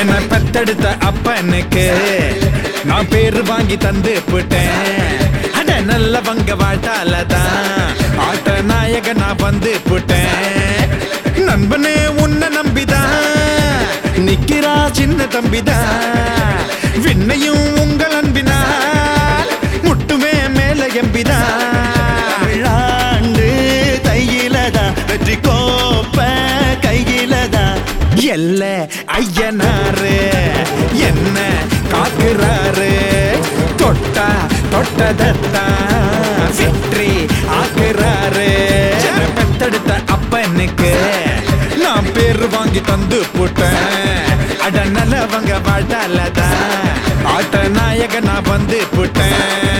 என்ன பெத்தெடுத்த அப்பனுக்கு நான் பேரு வாங்கி தந்து போட்டேன். அட நல்லவங்க வாழ்த்தாலதான் ஆட்ட நாயக நான் வந்து போட்டேன். நண்பனே உன்னை நம்பிதான் நிக்கிறா சின்ன தம்பிதான். விண்ணையும் உங்கள் அன்பினால் முட்டுமே மேல எம்பிதான். விழாண்டு தையிலதான் வெற்றி கோப்ப கையிலதான். எல்ல ஐயனாரு என்ன காக்குறாரு. தொட்டா தொட்டதான் வெற்றி ஆக்குறாரு. பெத்தெடுத்த அப்பனுக்கு நான் பேரு வாங்கி தந்து போட்டேன். அட நல்லவங்க வாழ்த்தாலதான் ஆட்ட நாயக நான் வந்து போட்டேன்.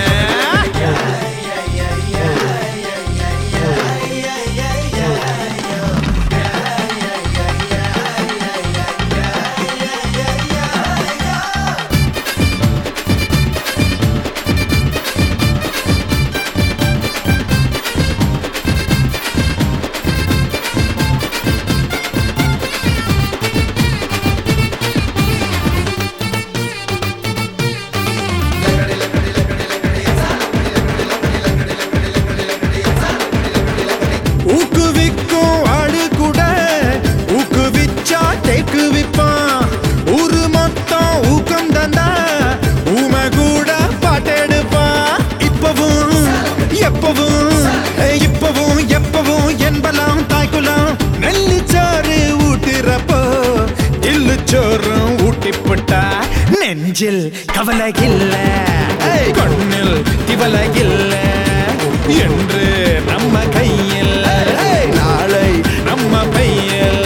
ஊக்குவிக்கும் ஆடு கூட ஊக்குவிச்சா தேக்கு விப்பான். ஊரு மொத்தம் ஊக்கம் தந்தா ஊமை கூட பாட்டெடுப்பான். இப்பவும் எப்பவும் என்பலாம் தாய்க்குலாம். நெல்லிச்சோறு ஊட்டுறப்போ தில்லுச்சோறும் ஊட்டிப்பட்டா நெஞ்சில் கவலை இல்ல கண்ணில் திவலை இல்ல என்று நம்ம கையில் நாளை நம்ம பையில்.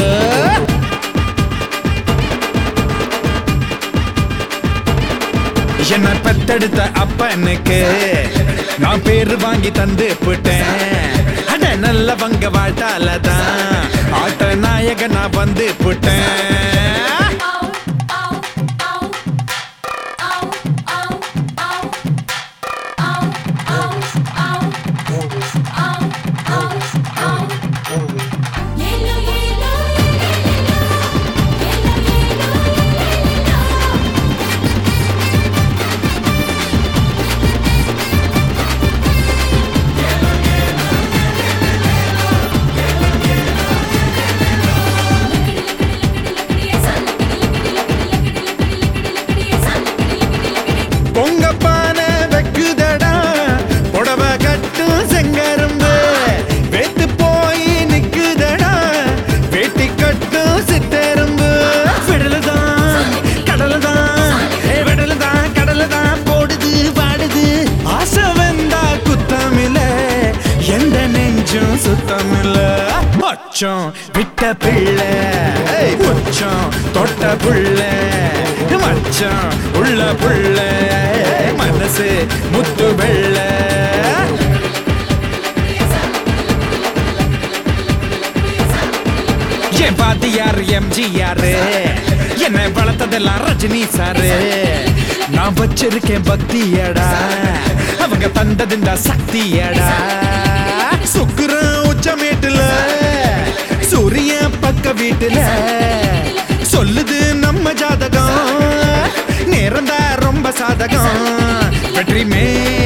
என்ன பெத்தெடுத்த அப்பனுக்கு நான் பேரு வாங்கி தந்து போட்டேன். அட நல்லவங்க வாழ்த்தாலதான் ஆட்ட நாயக நான் வந்து போட்டேன். பொங்க பானை வைக்குதடா புடவ கட்டும் செங்கரும்பு. வெத்து போய் நிக்குதடா வேட்டி கட்டும் சித்தரும்பு. விடலுதான் கடலுதான் போடுது வாடுது. ஆசை வந்தா குத்தமில்ல எந்த நெஞ்சும் சுத்தமில்ல. மச்சம் விட்ட பிள்ளை உச்சம் தொட்ட புள்ள. மச்சம் உள்ள புள்ள மனசு முத்து வெள்ள. என் பாத்தியார் எம்ஜிஆர் என்னை வளர்த்ததெல்லாம் ரஜினி சாரு. நான் வச்சிருக்கேன் பக்தியடா அவங்க தந்தது இந்த சக்தியடா. சுக்குறேன் உச்சமேட்டுல சூரிய பக்க வீட்டுல சொல்லுது நம்ம ஜாதகம் நேரந்தா ரொம்ப சாதகம். வெற்றி மே